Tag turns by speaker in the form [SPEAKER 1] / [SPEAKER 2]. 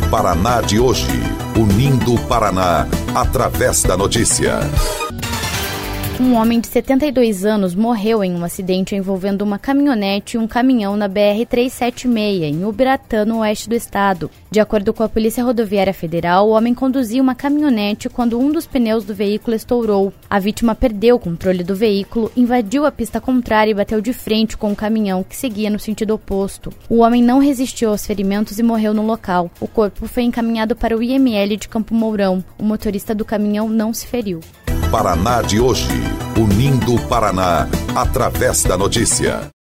[SPEAKER 1] Paraná de hoje, unindo o Paraná através da notícia.
[SPEAKER 2] Um homem de 72 anos morreu em um acidente envolvendo uma caminhonete e um caminhão na BR-376, em Ubiratã, no oeste do estado. De acordo com a Polícia Rodoviária Federal, o homem conduzia uma caminhonete quando um dos pneus do veículo estourou. A vítima perdeu o controle do veículo, invadiu a pista contrária e bateu de frente com o caminhão que seguia no sentido oposto. O homem não resistiu aos ferimentos e morreu no local. O corpo foi encaminhado para o IML de Campo Mourão. O motorista do caminhão não se feriu.
[SPEAKER 1] Paraná de hoje, unindo o Paraná através da notícia.